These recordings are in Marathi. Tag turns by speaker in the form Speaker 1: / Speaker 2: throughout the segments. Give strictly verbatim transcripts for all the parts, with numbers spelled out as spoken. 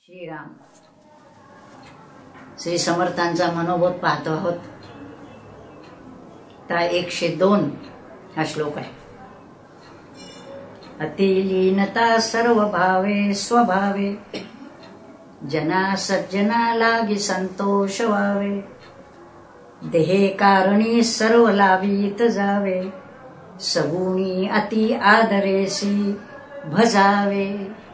Speaker 1: श्रीराम श्री समर्थांचा मनोबोध पाहतो आहोत. तर एकशे दोन हा श्लोक आहे. अतिलीनता सर्व भावे स्वभावे, जना सज्जना लागी संतोष व्हावे, देहे कारणी सर्व लाभीत जावे, सगुणी अति आदरेसी भजावे.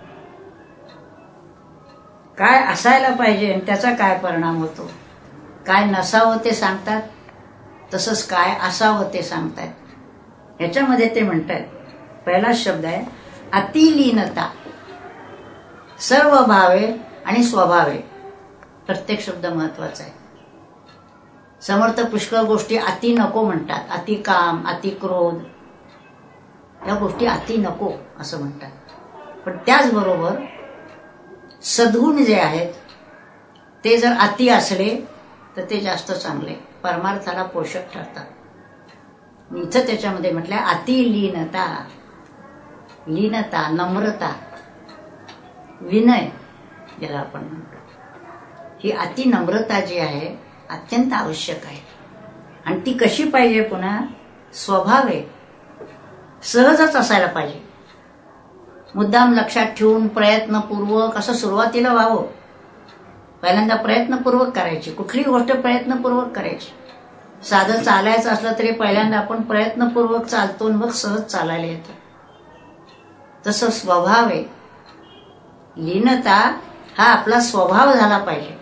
Speaker 1: काय असायला पाहिजे आणि त्याचा काय परिणाम होतो, काय नसावं ते सांगतात, तसंच काय असावं ते सांगतात. ह्याच्यामध्ये ते म्हणतात, पहिला शब्द आहे अतिलीनता. सर्व भावे आणि स्वभावे, प्रत्येक शब्द महत्वाचा आहे. समर्थ पुष्कळ गोष्टी अति नको म्हणतात. अति काम, अति क्रोध, या गोष्टी अति नको असं म्हणतात. पण त्याचबरोबर सद्गुण जे आहेत ते जर अति असले तर ते जास्त चांगले, परमार्थाला पोषक ठरतात. इथं त्याच्यामध्ये म्हटलंय अतिलीनता. लीनता, नम्रता, विनय ज्याला आपण म्हणतो, ही अति नम्रता जी आहे अत्यंत आवश्यक आहे. आणि ती कशी पाहिजे? पुन्हा स्वभावे, सहजच असायला पाहिजे. मुद्दाम लक्षात ठेवून प्रयत्नपूर्वक असं सुरुवातीला व्हावं. पहिल्यांदा प्रयत्नपूर्वक करायची, कुठली गोष्ट प्रयत्नपूर्वक करायची. साधं चालायचं असलं तरी पहिल्यांदा आपण प्रयत्नपूर्वक चालतो, मग सहज चालायला येतं. तसं स्वभाव आहे. लीनता हा आपला स्वभाव झाला पाहिजे.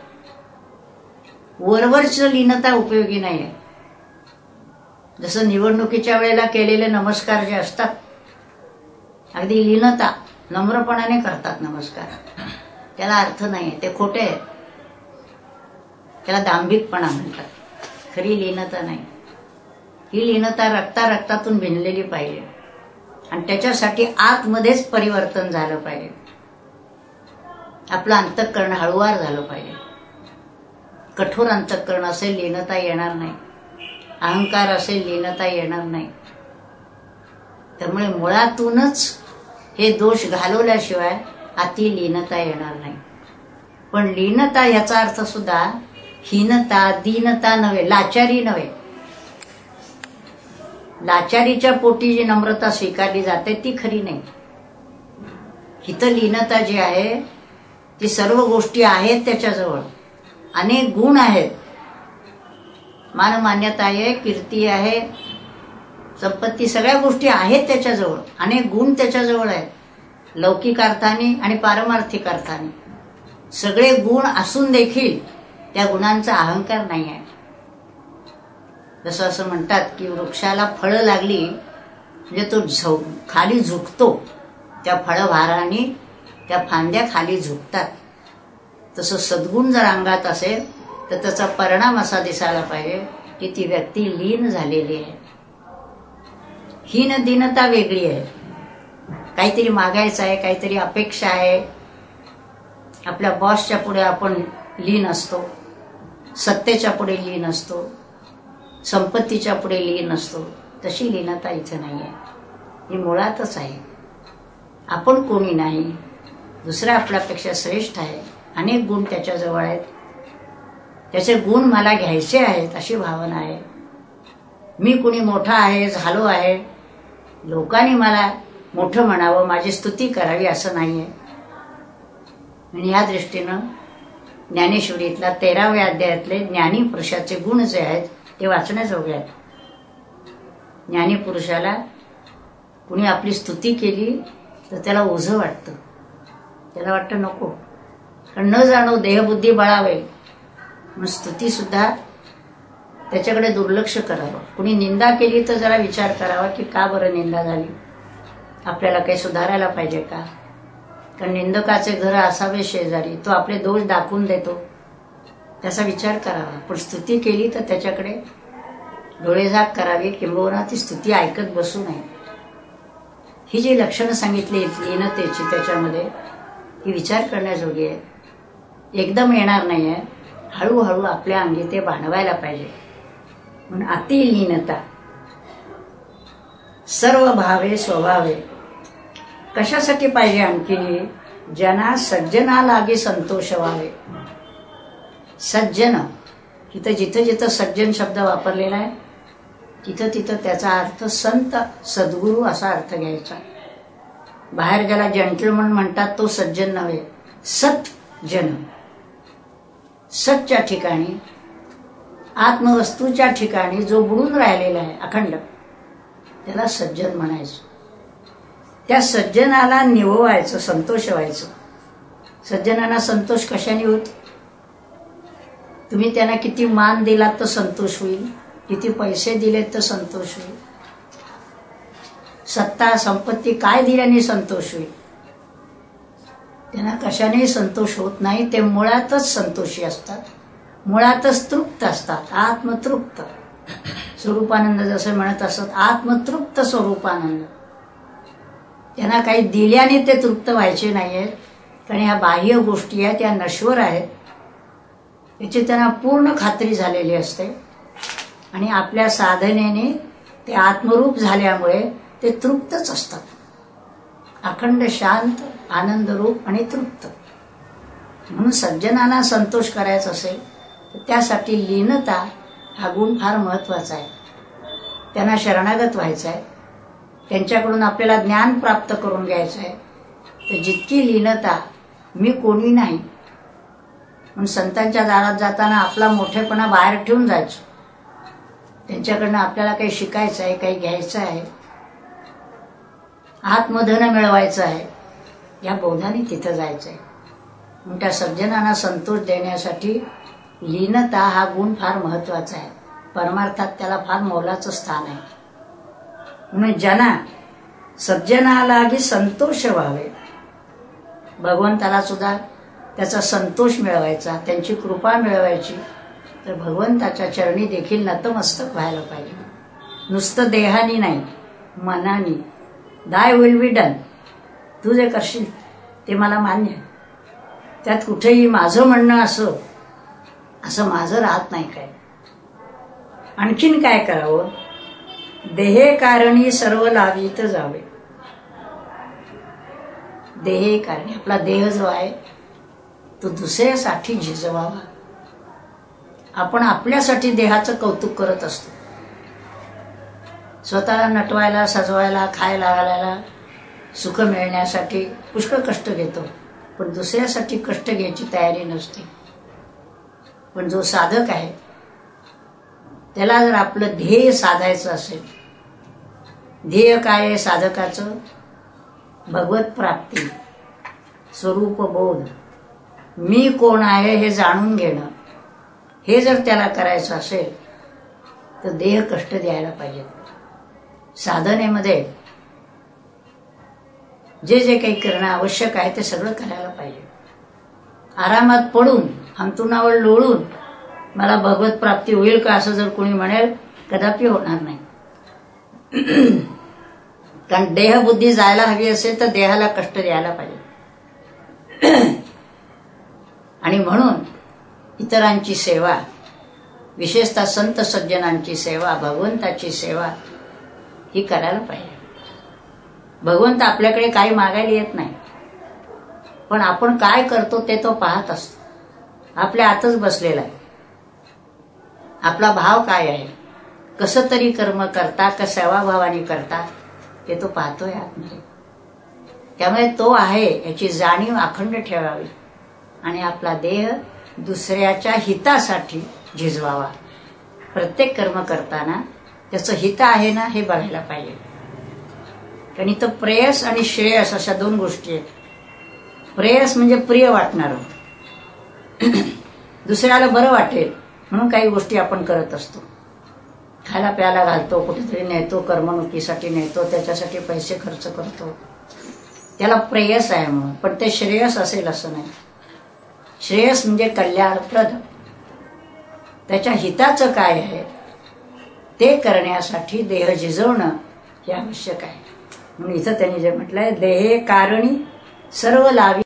Speaker 1: वरवरची लीनता उपयोगी नाही आहे. जसं निवडणुकीच्या वेळेला केलेले नमस्कार जे असतात, अगदी लीनता, नम्रपणाने करतात नमस्कार, त्याला अर्थ नाही, ते खोटे आहेत. त्याला दांभिकपणा म्हणतात, खरी लीनता नाही. ही लीनता रक्ता रक्तातून भिनलेली पाहिजे आणि त्याच्यासाठी आतमध्येच परिवर्तन झालं पाहिजे. आपलं अंतःकरण हळुवार झालं पाहिजे. कठोर अंतःकरण असेल लीनता येणार नाही. अहंकार असेल लीनता येणार नाही. त्यामुळे मुळातूनच हे दोष घालवल्याशिवाय अति लीनता येणार नाही. पण लीनता याचा अर्थ सुद्धा हीनता, दीनता नव्हे, लाचारी नव्हे. लाचारीच्या पोटी जी नम्रता स्वीकारली जाते ती खरी नाही. हिथं लीनता जी आहे ती सर्व गोष्टी आहेत त्याच्याजवळ, अनेक गुण आहेत, मानमान्यता आहे, कीर्ती आहे, संपत्ती, सगळ्या गोष्टी आहेत त्याच्याजवळ, अनेक गुण त्याच्याजवळ आहेत. लौकिक अर्थाने आणि पारमार्थिक अर्थाने सगळे गुण असून देखील त्या गुणांचा अहंकार नाही आहे. जसं असं म्हणतात की वृक्षाला फळं लागली म्हणजे तो झ खाली झुकतो, त्या फळभाराने त्या फांद्या खाली झुकतात. तसं सद्गुण जर अंगात असेल तर त्याचा परिणाम असा दिसायला पाहिजे की ती व्यक्ती लीन झालेली आहे. हीन दीनता वेगळी आहे. काहीतरी मागायचं आहे, काहीतरी अपेक्षा आहे, आपल्या बॉसच्या पुढे आपण लीन असतो, सत्तेच्या पुढे लीन असतो, संपत्तीच्या पुढे लीन असतो. तशी लीनता इथे नाही आहे. ही मुळातच आहे. आपण कोणी नाही, दुसरा आपल्यापेक्षा श्रेष्ठ आहे, अनेक गुण त्याच्याजवळ आहेत, त्याचे गुण मला घ्यायचे आहेत अशी भावना आहे. मी कुणी मोठा आहे, झालो आहे, लोकांनी मला मोठं म्हणावं, माझी स्तुती करावी असं नाहीये. आणि या दृष्टीनं ज्ञानेश्वरीतल्या तेराव्या अध्यायातले ज्ञानी पुरुषाचे गुण जे आहेत ते वाचण्याजोगे आहेत. ज्ञानी पुरुषाला कुणी आपली स्तुती केली तर त्याला ओझं वाटतं, त्याला वाटतं नको, कारण न जाणो देहबुद्धी बळावे म्हणून स्तुती सुद्धा त्याच्याकडे दुर्लक्ष करावं. कुणी निंदा केली तर जरा विचार करावा की का बरं निंदा झाली, आपल्याला काही सुधारायला पाहिजे का. कारण निंदकाचे घर असावे शेजारी, तो आपले दोष दाखवून देतो, त्याचा विचार करावा. पण स्तुती केली तर त्याच्याकडे डोळेझाक करावी, किंबहुना ती स्तुती ऐकत बसू नये. ही जी लक्षणं सांगितली लीनतेची त्याच्यामध्ये, ही विचार करण्याजोगी आहे. एकदम येणार नाहीये, हळूहळू आपल्या अंगी ते बांधवायला पाहिजे. म्हणून अतिलीनता. सर्व भावे स्वभावे, कशासाठी पाहिजे आणखी? जना सज्जना लागे संतोष व्हावे. सज्जन, इथं जिथं जिथं सज्जन शब्द वापरलेला आहे तिथं तिथं त्याचा अर्थ संत सद्गुरू असा अर्थ घ्यायचा. बाहेर ज्याला जेंटलमन म्हणतात तो सज्जन नव्हे, सत जन. सतच्या ठिकाणी, आत्मवस्तूच्या ठिकाणी जो बुडून राहिलेला आहे अखंड, त्याला सज्जन म्हणायचं. त्या सज्जनाला निववायचं, संतोष व्हायचं. सज्जनांना संतोष कशाने होत? तुम्ही त्यांना किती मान दिलात तर संतोष होईल, किती पैसे दिलेत तर संतोष होईल, सत्ता संपत्ती काय दिल्याने संतोष होईल. त्यांना कशानेही संतोष होत नाही. ते मुळातच संतोषी असतात, मुळातच तृप्त असतात, आत्मतृप्त. स्वरूपानंद जसं म्हणत असत, आत्मतृप्त स्वरूपानंद. त्यांना काही दिल्याने ते तृप्त व्हायचे नाहीयेत, कारण ह्या बाह्य गोष्टी आहेत त्या नश्वर आहेत याची त्यांना पूर्ण खात्री झालेली असते. आणि आपल्या साधनेने ते आत्मरूप झाल्यामुळे ते तृप्तच असतात, अखंड शांत आनंदरूप आणि तृप्त. म्हणून सज्जनांना संतोष करायचा असेल तर त्यासाठी लीनता हा गुण फार महत्वाचा आहे. त्यांना शरणागत व्हायचं आहे, त्यांच्याकडून आपल्याला ज्ञान प्राप्त करून घ्यायचं आहे. तर जितकी लीनता, मी कोणी नाही म्हणून संतांच्या दारात जाताना आपला मोठेपणा बाहेर ठेवून जायचं. त्यांच्याकडनं आपल्याला काही शिकायचं आहे, काही घ्यायचं आहे, आत्मधन मिळवायचं आहे, या बोधाने तिथं जायचं आहे. म्हणून त्या सज्जनांना संतोष देण्यासाठी लीनता हा गुण फार महत्वाचा आहे. परमार्थात त्याला फार मोलाचं स्थान आहे. म्हणून जना सज्जनालागी संतोष व्हावे. भगवंताला सुद्धा त्याचा संतोष मिळवायचा, त्यांची कृपा मिळवायची, तर भगवंताच्या चरणी देखील नतमस्तक व्हायला पाहिजे. नुसतं देहानी नाही, मनानी. दाय विल बी डन. तू जे करशील ते मला मान्य आहे, त्यात कुठेही माझं म्हणणं असं असं माझं राहत नाही. काय आणखीन काय करावं? देहे कारणी सर्व लावित जावे. देहे कारणी, आपला देह जो आहे तो दुसऱ्यासाठी झिजवावा. आपण आपल्यासाठी देहाचं कौतुक करत असतो. स्वतःला नटवायला, सजवायला, खायला घालायला, सुख मिळण्यासाठी पुष्कळ कष्ट घेतो, पण दुसऱ्यासाठी कष्ट घ्यायची तयारी नसते. पण जो साधक आहे त्याला जर आपलं ध्येय साधायचं असेल, ध्येय काय आहे साधकाचं? भगवत प्राप्ती, स्वरूप बोध, मी कोण आहे हे जाणून घेणं. हे जर त्याला करायचं असेल तर देह कष्ट द्यायला पाहिजे. साधनेमध्ये जे जे काही करणं आवश्यक आहे ते सगळं करायला पाहिजे. आरामात पडून, अंथरुणावर लोळून मला भगवत प्राप्ती होईल का असं जर कोणी म्हणेल, कदापि होणार नाही. कारण देहबुद्धी जायला हवी असेल तर देहाला कष्ट द्यायला पाहिजे. आणि म्हणून इतरांची सेवा, विशेषतः संत सज्जनांची सेवा, भगवंताची सेवा ही करायला पाहिजे. भगवंत आपल्याकडे काही मागायला येत नाही, पण आपण काय करतो ते तो पाहत असतो. आपल्या आतच बसलेला आहे. आपला भाव काय आहे, कसं तरी कर्म करता का सेवाभावाने करता ते तो पाहतोय आतमध्ये. त्यामुळे तो आहे याची जाणीव अखंड ठेवावी आणि आपला देह दुसऱ्याच्या हितासाठी झिजवावा. प्रत्येक कर्म करताना त्याचं हित आहे ना हे बघायला पाहिजे. कारण इथं प्रेयस आणि श्रेयस अशा दोन गोष्टी आहेत. प्रेयस म्हणजे प्रिय वाटणार, दुसऱ्याला बरं वाटेल म्हणून काही गोष्टी आपण करत असतो. खायला प्यायला घालतो, कुठेतरी नेतो, करमणुकीसाठी नेतो, त्याच्यासाठी पैसे खर्च करतो, त्याला प्रेयस आहे म्हणून. पण ते श्रेयस असेल असं नाही. श्रेयस म्हणजे कल्याणप्रद. त्याच्या हिताचं काय आहे ते करण्यासाठी देह झिजवणं हे आवश्यक आहे. म्हणून इथं त्यांनी जे म्हटलंय, देहे कारणी सर्व लावी